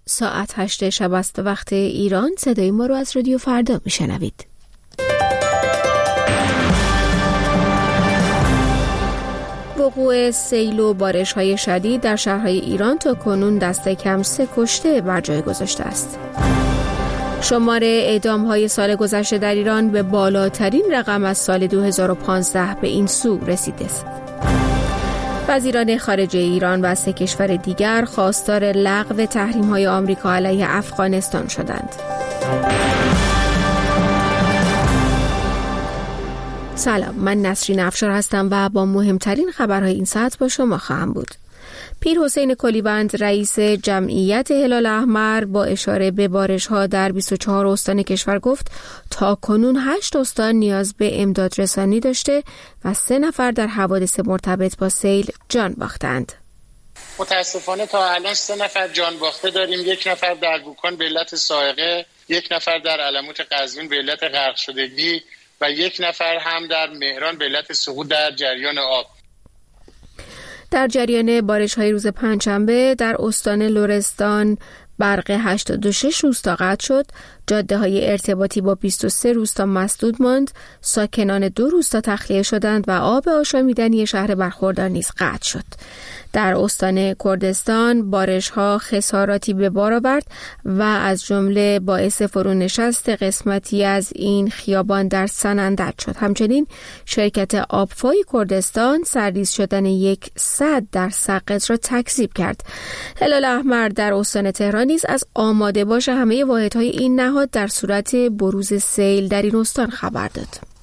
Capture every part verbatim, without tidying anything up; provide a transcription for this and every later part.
ساعت هشت شب است وقت ایران. صدای ما رو از رادیو فردا میشنوید. وقوع سیل و بارش‌های شدید در شهرهای ایران تا کنون دست کم سه کشته بر جای گذاشته است. شمار اعدام‌های سال گذشته در ایران به بالاترین رقم از سال دو هزار و پانزده به این سو رسیده است. وزیران خارجه ایران و سه کشور دیگر خواستار لغو تحریم‌های آمریکا علیه افغانستان شدند. سلام، من نسرین افشار هستم و با مهمترین خبرهای این ساعت با شما خواهم بود. پیر حسین کلیوند رئیس جمعیت هلال احمر با اشاره به بارش‌ها در بیست و چهار استان کشور گفت تا کنون هشت استان نیاز به امداد رسانی داشته و سه نفر در حوادث مرتبط با سیل جان باختند. متاسفانه تا الان سه نفر جان باخته داریم، یک نفر در بوکان به علت سائقه، یک نفر در علموت قزوین به علت غرق شدگی و یک نفر هم در مهران به علت سقوط در جریان آب. در جریان بارش‌های روز پنجشنبه در استان لرستان برق هشتاد و شش روستا قطع شد، جاده‌های ارتباطی با بیست و سه روستا مسدود ماند، ساکنان دو روستا تخلیه شدند و آب آشامیدنی شهر برخوردار نیز قطع شد. در استان کردستان بارش‌ها خساراتی به بار آورد و از جمله باعث فرونشست قسمتی از این خیابان در سنندج شد. همچنین شرکت آبفای کردستان سرریز شدن یک سد در سقط را تکذیب کرد. هلال احمر در استان تهران نیز از آماده باش همه واحدهای این نهاد در صورت بروز سیل در این استان خبر داد.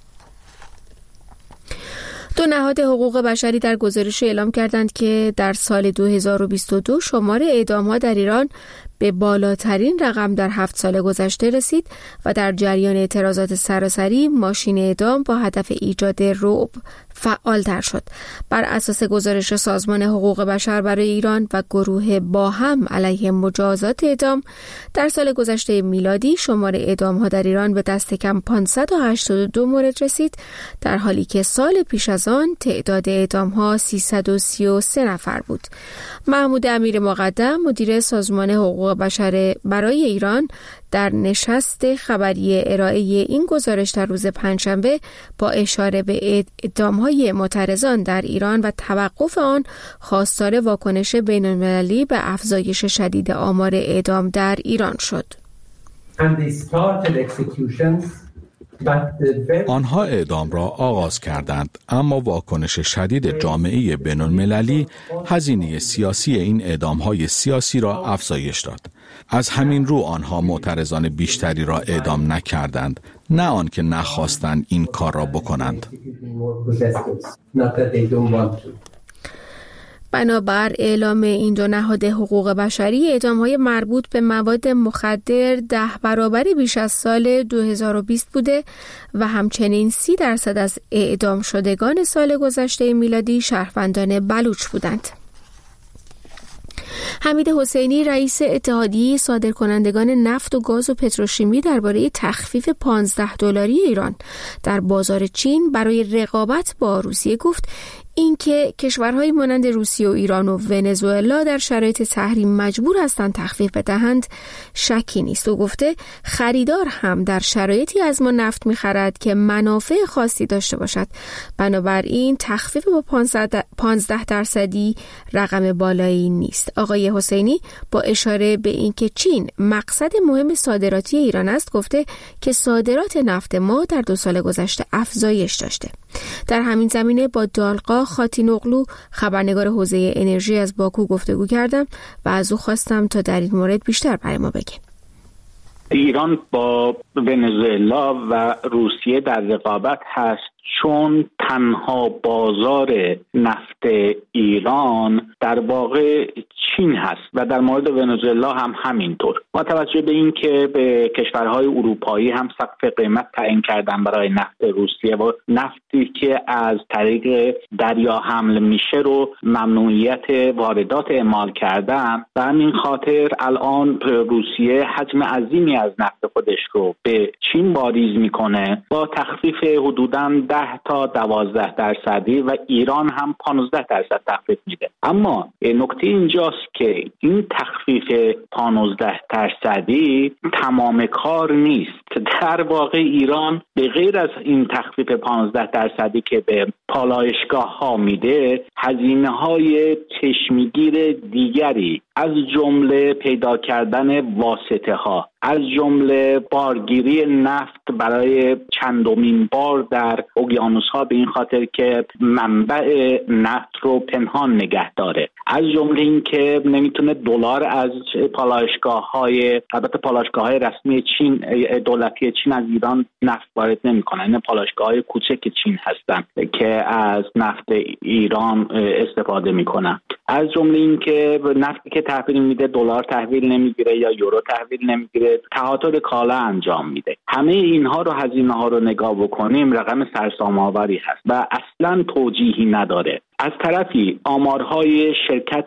دو نهاد حقوق بشری در گزارش اعلام کردند که در سال دو هزار و بیست و دو شمار اعدام‌ها در ایران به بالاترین رقم در هفت سال گذشته رسید و در جریان اعتراضات سراسری ماشین اعدام با هدف ایجاد رعب فعال‌تر شد. بر اساس گزارش سازمان حقوق بشر برای ایران و گروه با هم علیه مجازات اعدام در سال گذشته میلادی شمار اعدام‌ها در ایران به دست کم پانصد و هشتاد و دو مورد رسید، در حالی که سال پیش از آن تعداد اعدام‌ها سیصد و سی و سه نفر بود. محمود امیر مقدم مدیر سازمان حقوق بشر برای ایران در نشست خبری ارائه این گزارش در روز پنجشنبه با اشاره به اعدام‌های معترضان در ایران و توقف آن خواستار واکنش بین‌المللی به افزایش شدید آمار اعدام در ایران شد. آنها اعدام را آغاز کردند، اما واکنش شدید جامعه بین‌المللی هزینه سیاسی این اعدام‌های سیاسی را افزایش داد. از همین رو آنها معترضان بیشتری را اعدام نکردند، نه آنکه نخواستند این کار را بکنند. بنابر اعلام این دو نهاد حقوق بشری، اعدام‌های مربوط به مواد مخدر ده برابر بیش از سال دو هزار و بیست بوده و همچنین سی درصد از اعدام شدگان سال گذشته میلادی شهروندان بلوچ بودند. حمید حسینی رئیس اتحادیه صادرکنندگان نفت و گاز و پتروشیمی درباره تخفیف پانزده دلاری ایران در بازار چین برای رقابت با روسیه گفت اینکه کشورهای مانند روسیه و ایران و ونزوئلا در شرایط تحریم مجبور هستند تخفیف بدهند شکی نیست. او گفته خریدار هم در شرایطی از ما نفت می‌خرد که منافع خاصی داشته باشد، بنابراین تخفیف با پانزده درصدی رقم بالایی نیست. آقای حسینی با اشاره به اینکه چین مقصد مهم صادراتی ایران است گفته که صادرات نفت ما در دو سال گذشته افزایش داشته. در همین زمینه با دالقا خاتینوغلو خبرنگار حوزه انرژی از باکو گفتگو کردم و از او خواستم تا در این مورد بیشتر برای ما بگه. ایران با ونزوئلا و روسیه در رقابت هست چون تنها بازار نفت ایران در واقع چین هست و در مورد ونزوئلا هم همینطور. با توجه به این که به کشورهای اروپایی هم سقف قیمت تعیین کردن برای نفت روسیه و نفتی که از طریق دریا حمل میشه رو ممنوعیت واردات اعمال کردن و همین خاطر الان روسیه حجم عظیمی از نفت خودش رو به چین واریز میکنه با تخفیف حدوداً ده تا دوازده درصدی و ایران هم پانزده درصد تخفیف میده. اما نکته اینجاست که این تخفیف پانزده درصدی تمام کار نیست. در واقع ایران به غیر از این تخفیف پانزده درصدی که به پالایشگاه ها میده، هزینه های چشمگیر دیگری از جمله پیدا کردن واسطه ها، از جمله بارگیری نفت برای چندمین بار در اقیانوس ها به این خاطر که منبع نفت رو پنهان نگه داره، از جمله این که نمیتونه دلار از پالایشگاه های البته پالایشگاه های رسمی چین دولتی چین از ایران نفت وارد نمیکنن، این پالایشگاه های کوچک چین هستن که از نفت ایران استفاده میکنن، از جمله این که نفتی که تحویل میده دلار تحویل نمیگیره یا یورو تحویل نمیگیره، تهاتر کالا انجام میده. همه اینها رو هزینه ها رو نگاه بکنیم رقم سرسام‌آوری هست و اصلا توجیهی نداره. از طرفی آمارهای شرکت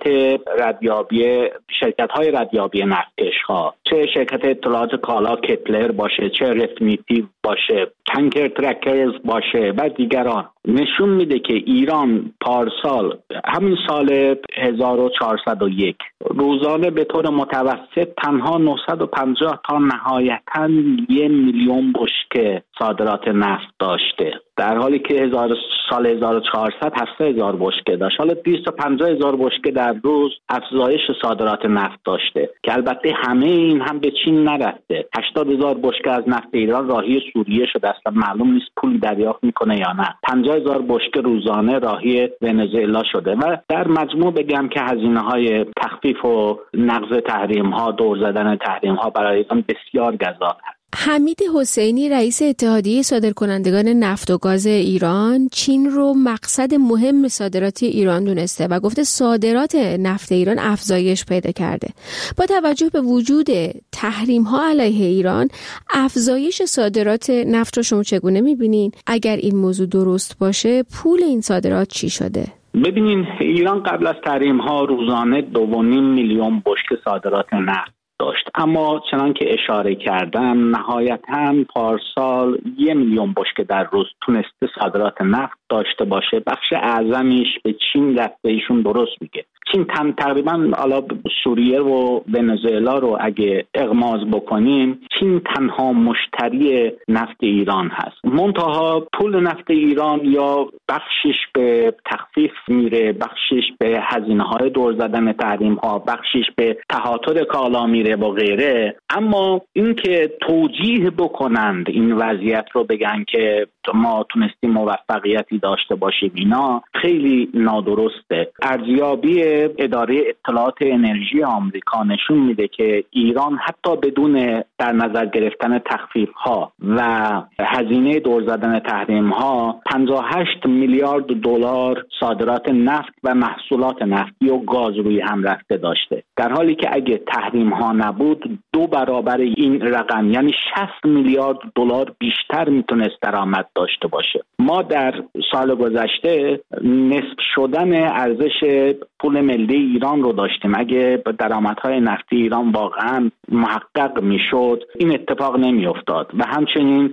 ردیابی شرکت های ردیابی نفتکش ها، چه شرکت اطلاعات کالا کپلر باشه، چه رفنیتیو باشه، تانکر ترکرز باشه و دیگران، نشون میده که ایران پارسال همین سال هزار و چهارصد و یک روزانه به طور متوسط تنها نهصد و پنجاه تا نهایتاً یک میلیون بشکه صادرات نفت داشته، در حالی که هزار سال هزار و چهارصد هفتصد هزار بشکه داشت. حالا دویست و پنجاه هزار بشکه در روز افزایش صادرات نفت داشته که البته همه این هم به چین نرفته. هشتاد هزار بشکه از نفت ایران راهی سوریه شده، اصلا معلوم نیست پول دریافت میکنه یا نه. پنجاه هزار بشکه روزانه راهی ونزوئلا شده و در مجموع بگم که هزینه های تخفیف و نقض تحریم ها، دور زدن تحریم ها برای ایران بسیار گزاف هست. حمید حسینی رئیس اتحادیه صادرکنندگان نفت و گاز ایران چین رو مقصد مهم صادراتی ایران دونسته و گفته صادرات نفت ایران افزایش پیدا کرده. با توجه به وجود تحریم ها علیه ایران، افزایش صادرات نفت رو شما چگونه میبینین؟ اگر این موضوع درست باشه، پول این صادرات چی شده؟ ببینین، ایران قبل از تحریم ها روزانه دو و نیم میلیون بشکه صادرات نفت داشت، اما چنان که اشاره کردم نهایتاً پارسال یک میلیون بشکه در روز تونسته صادرات نفت داشته باشه. بخش اعظمیش به چین رفته، ایشون درست میگه. چین تن تقریبا حالا سوریه و ونزوئلا رو اگه اغماض بکنیم، چین تنها مشتری نفت ایران هست. منتها پول نفت ایران یا بخشش به تخفیف میره، بخشش به هزینه‌های دور زدن تحریم‌ها، بخشش به تهاتر کالا میره و غیره. اما اینکه توجیه بکنند این وضعیت رو، بگن که ما تونستیم موفقیتی داشته باشیم، اینا خیلی نادرسته. ارزیابی اداره اطلاعات انرژی آمریکا نشون میده که ایران حتی بدون در نظر گرفتن تخفیف ها و هزینه دور زدن تحریم ها پنجاه و هشت میلیارد دلار صادرات نفت و محصولات نفتی و گاز روی هم رفته داشته، در حالی که اگه تحریم ها نبود دو برابر این رقم یعنی شصت میلیارد دلار بیشتر میتونست درآمد داشته باشه. ما در سال گذشته نصف شدن ارزش پول ملی ایران رو داشتیم. اگه درآمدهای نفتی ایران واقعا محقق میشد این اتفاق نمیافتاد و همچنین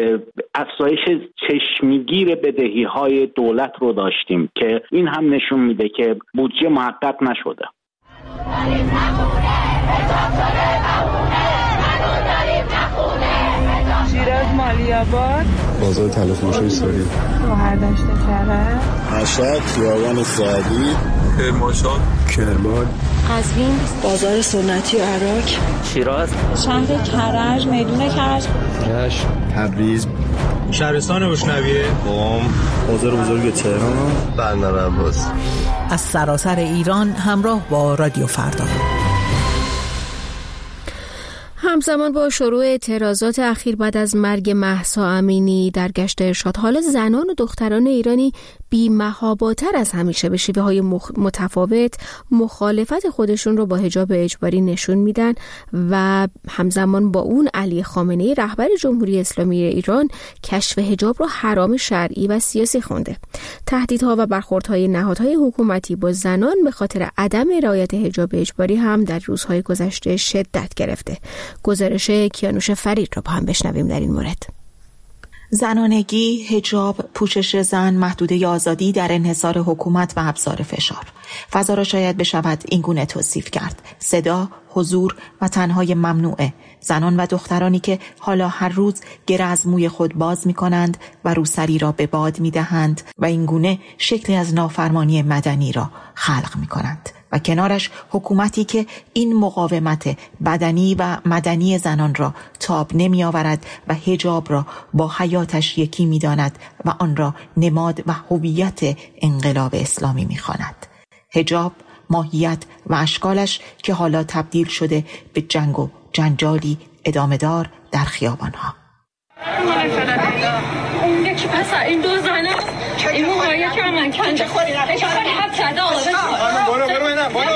افزایش چشمگیر بدهی‌های دولت رو داشتیم که این هم نشون میده که بودجه محقق نشده. شیراز مالی‌آباد، بازار تلفروشی سوری، گوهردشت کرج، مشهد، خیابان سعدی، کرمانشاه، کرمان، قزوین، بازار سنتی عراق، شیراز، شهر کرج، میدون کرج، رشت، تبریز، شهرستان اشنویه، قم، بازار بزرگ تهران، بندر عباس. از سراسر ایران همراه با رادیو فردا. همزمان با شروع اعتراضات اخیر بعد از مرگ مهسا امینی در گشت ارشاد، حالا زنان و دختران ایرانی بی‌محاباتر از همیشه به شیوه‌های مخ... متفاوت مخالفت خودشون رو با حجاب اجباری نشون میدن و همزمان با اون علی خامنه‌ای رهبر جمهوری اسلامی ایران کشف حجاب رو حرام شرعی و سیاسی خونده. تهدیدها و برخوردهای نهادهای حکومتی با زنان به خاطر عدم رعایت حجاب اجباری هم در روزهای گذشته شدت گرفته. گزارش کیانوش فرید رو با هم بشنویم در این مورد. زنانگی، حجاب، پوشش زن، محدوده آزادی در انحصار حکومت و ابزار فشار. فضا را شاید بشود این گونه توصیف کرد: صدا، حضور و تنهای ممنوعه. زنان و دخترانی که حالا هر روز گره از موی خود باز می کنند و روسری را به باد می دهند و این گونه شکلی از نافرمانی مدنی را خلق می کنند. و کنارش حکومتی که این مقاومت بدنی و مدنی زنان را تاب نمی آورد و حجاب را با حیاتش یکی می داند و آن را نماد و هویت انقلاب اسلامی می خواند. حجاب، ماهیت و اشکالش که حالا تبدیل شده به جنگ و جنجالی ادامه دار در خیابانها. اون یکی پسر این دو زنه این موقعی که من کنجه خوری رفت شبری حب کرده آقا برو برو اینم برو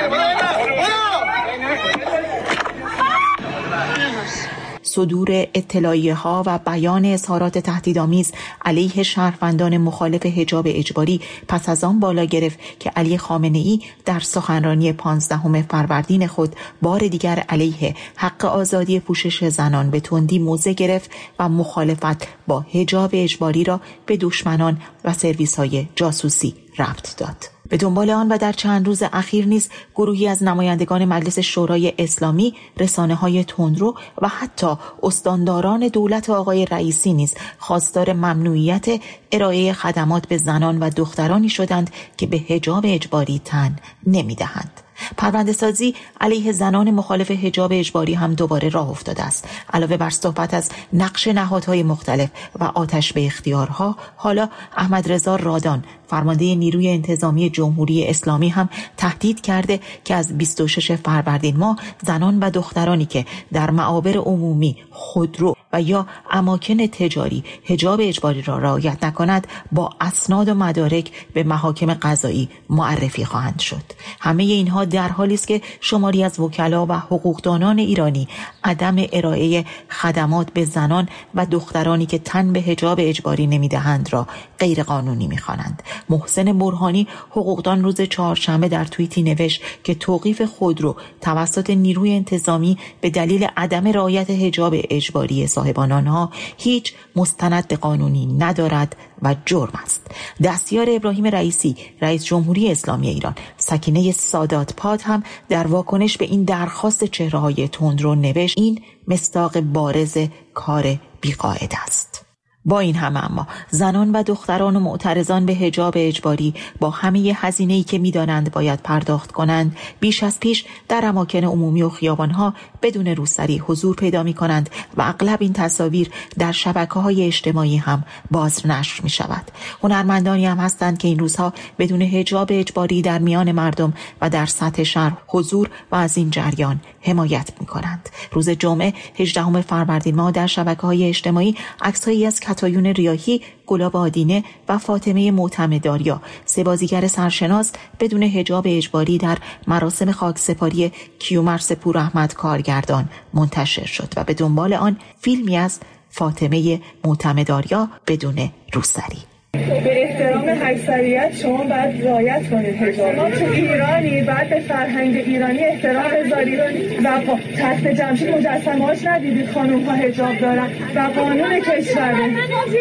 صدور اطلاعیه ها و بیان اظهارات تهدیدآمیز علیه شهروندان مخالف حجاب اجباری پس از آن بالا گرفت که علی خامنه‌ای در سخنرانی پانزدهم فروردین خود بار دیگر علیه حق آزادی پوشش زنان به تندی موضع گرفت و مخالفت با حجاب اجباری را به دشمنان و سرویس‌های جاسوسی ربط داد. به دنبال آن و در چند روز اخیر نیز گروهی از نمایندگان مجلس شورای اسلامی، رسانه‌های تندرو و حتی استانداران دولت آقای رئیسی نیز خواستار ممنوعیت ارائه خدمات به زنان و دخترانی شدند که به حجاب اجباری تن نمی‌دهند. پرونده سازی علیه زنان مخالف حجاب اجباری هم دوباره راه افتاده است. علاوه بر صحبت از نقش نهادهای مختلف و آتش به اختیارها، حالا احمد رضا رادان، فرمانده نیروی انتظامی جمهوری اسلامی، هم تهدید کرده که از بیست و ششم فروردین ماه زنان و دخترانی که در معابر عمومی، خودرو و یا اماکن تجاری حجاب اجباری را رعایت نکند با اسناد و مدارک به محاکم قضایی معرفی خواهند شد. همه اینها در حالی است که شماری از وکلا و حقوقدانان ایرانی عدم ارائه خدمات به زنان و دخترانی که تن به حجاب اجباری نمیدهند را غیر قانونی می‌خوانند. محسن برهانی حقوقدان روز چهارشنبه در توییتی نوشت که توقیف خودرو توسط نیروی انتظامی به دلیل عدم رعایت حجاب اجباری صاحبان آنها هیچ مستند قانونی ندارد و جرم است. دستیار ابراهیم رئیسی، رئیس جمهوری اسلامی ایران، سکینه سادات پاد، هم در واکنش به این درخواست چهره‌های تندرو نوشت: این مصداق بارز کار بی‌قاعده است. با این همه اما زنان و دختران و معترضان به حجاب اجباری با همه هزینه‌ای که می‌دانند باید پرداخت کنند، بیش از پیش در اماکن عمومی و خیابان‌ها بدون روسری حضور پیدا می‌کنند و اغلب این تصاویر در شبکه‌های اجتماعی هم باز نشر می‌شود. هنرمندانی هم هستند که این روزها بدون حجاب اجباری در میان مردم و در سطح شهر حضور و از این جریان حمایت می‌کنند. روز جمعه هجدهم فروردین ماه در شبکه‌های اجتماعی عکس‌هایی از کتایون ریاحی، گلاب آدینه و فاطمه معتمدآریا، سه بازیگر سرشناس، بدون حجاب اجباری در مراسم خاکسپاری کیومرث پوراحمد کارگردان منتشر شد و به دنبال آن فیلمی از فاطمه معتمدآریا بدون روسری. به احترام اکثریت شما باید رعایت کنید حجاب. ما تو ایرانی باید به فرهنگ ایرانی احترام بذارید و تخت جمشید مجسمه‌هاش ندیدید خانم‌ها حجاب دارن و قانون کشوره.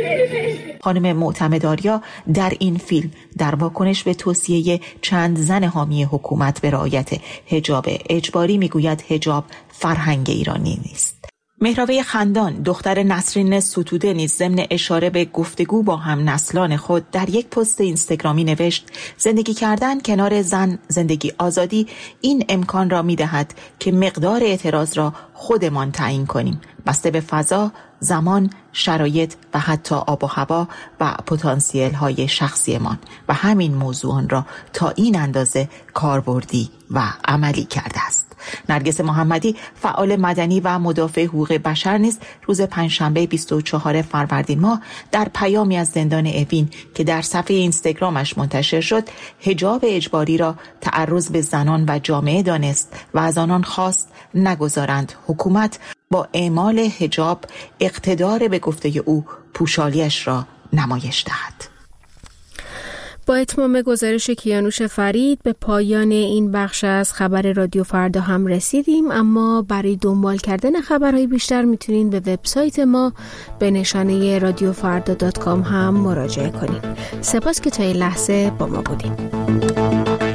خانم معتمدآریا در این فیلم در واکنش به توصیه چند زن حامی حکومت به رعایت حجاب اجباری میگوید حجاب فرهنگ ایرانی نیست. مهراوی خندان، دختر نسرین ستوده، نیز ضمن اشاره به گفتگو با هم نسلان خود در یک پست اینستاگرامی نوشت: زندگی کردن کنار زن زندگی آزادی این امکان را می‌دهد که مقدار اعتراض را خودمان تعیین کنیم، بسته به فضا، زمان، شرایط و حتی آب و هوا و پتانسیل های شخصیمان، و همین موضوعان را تا این اندازه کاربردی و عملی کرده است. نرگس محمدی، فعال مدنی و مدافع حقوق بشر، نیز روز پنجشنبه بیست و چهارم فروردین ماه در پیامی از زندان اوین که در صفحه اینستاگرامش منتشر شد، حجاب اجباری را تعرض به زنان و جامعه دانست و از آنان خواست نگذارند حکومت با اعمال حجاب اقتدار به گفته او پوشالیش را نمایش دهد. با اتمام گزارش کیانوش فرید به پایان این بخش از خبر رادیو فردا هم رسیدیم، اما برای دنبال کردن خبرهای بیشتر میتونین به وبسایت ما به نشانه رادیو فردا دات کام هم مراجعه کنین. سپاس که تا این لحظه با ما بودین.